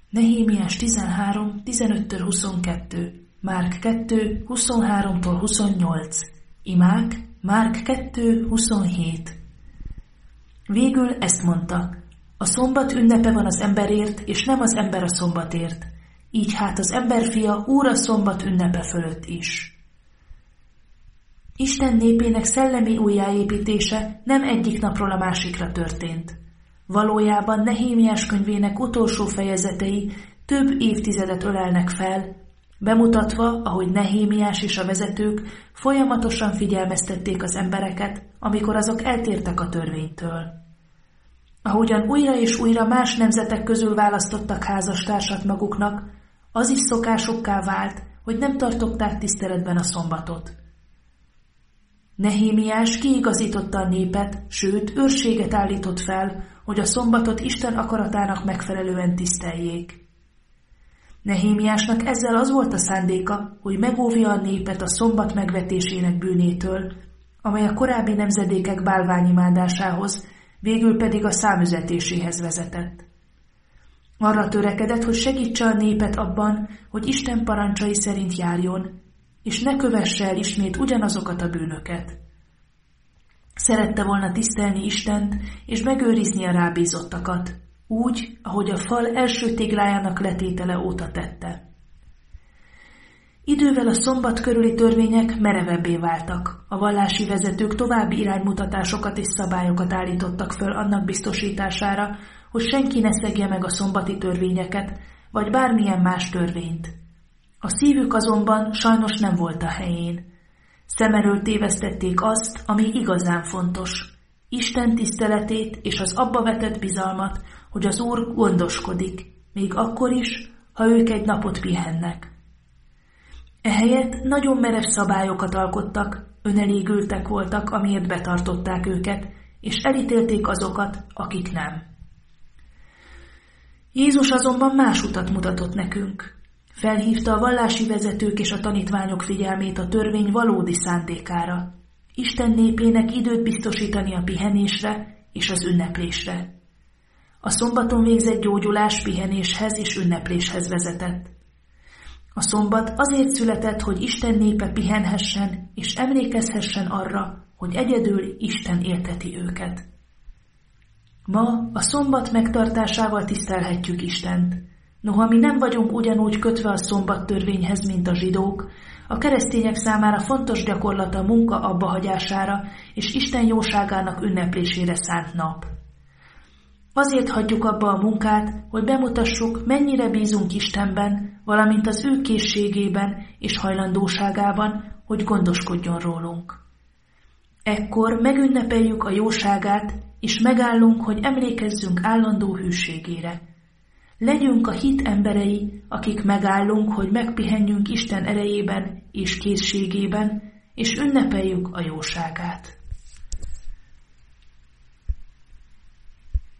Nehémiás 13, 15-22, Márk 2, 23-28, Imák, Márk 2, 27. Végül ezt mondta: a szombat ünnepe van az emberért, és nem az ember a szombatért. Így hát az emberfia úr a szombat ünnepe fölött is. Isten népének szellemi újjáépítése nem egyik napról a másikra történt. Valójában Nehémiás könyvének utolsó fejezetei több évtizedet ölelnek fel, bemutatva, ahogy Nehémiás és a vezetők folyamatosan figyelmeztették az embereket, amikor azok eltértek a törvénytől. Ahogyan újra és újra más nemzetek közül választottak házastársat maguknak, az is szokásukká vált, hogy nem tartották tiszteletben a szombatot. Nehémiás kiigazította a népet, sőt, őrséget állított fel, hogy a szombatot Isten akaratának megfelelően tiszteljék. Nehémiásnak ezzel az volt a szándéka, hogy megóvja a népet a szombat megvetésének bűnétől, amely a korábbi nemzedékek bálványimádásához, végül pedig a számüzetéséhez vezetett. Arra törekedett, hogy segítse a népet abban, hogy Isten parancsai szerint járjon, és ne kövesse el ismét ugyanazokat a bűnöket. Szerette volna tisztelni Istent, és megőrizni a rábízottakat, úgy, ahogy a fal első téglájának letétele óta tette. Idővel a szombat körüli törvények merevebbé váltak, a vallási vezetők további iránymutatásokat és szabályokat állítottak föl annak biztosítására, hogy senki ne szegje meg a szombati törvényeket, vagy bármilyen más törvényt. A szívük azonban sajnos nem volt a helyén. Szem elől tévesztették azt, ami igazán fontos, Isten tiszteletét és az abba vetett bizalmat, hogy az Úr gondoskodik, még akkor is, ha ők egy napot pihennek. Ehelyett nagyon merev szabályokat alkottak, önelégültek voltak, amiért betartották őket, és elítélték azokat, akik nem. Jézus azonban más utat mutatott nekünk. Felhívta a vallási vezetők és a tanítványok figyelmét a törvény valódi szándékára, Isten népének időt biztosítani a pihenésre és az ünneplésre. A szombaton végzett gyógyulás pihenéshez és ünnepléshez vezetett. A szombat azért született, hogy Isten népe pihenhessen és emlékezhessen arra, hogy egyedül Isten élteti őket. Ma a szombat megtartásával tisztelhetjük Istent. Noha mi nem vagyunk ugyanúgy kötve a szombat törvényhez, mint a zsidók, a keresztények számára fontos gyakorlat a munka abbahagyására és Isten jóságának ünneplésére szánt nap. Azért hagyjuk abba a munkát, hogy bemutassuk, mennyire bízunk Istenben, valamint az ő készségében és hajlandóságában, hogy gondoskodjon rólunk. Ekkor megünnepeljük a jóságát, és megállunk, hogy emlékezzünk állandó hűségére. Legyünk a hit emberei, akik megállunk, hogy megpihenjünk Isten erejében és készségében, és ünnepeljük a jóságát.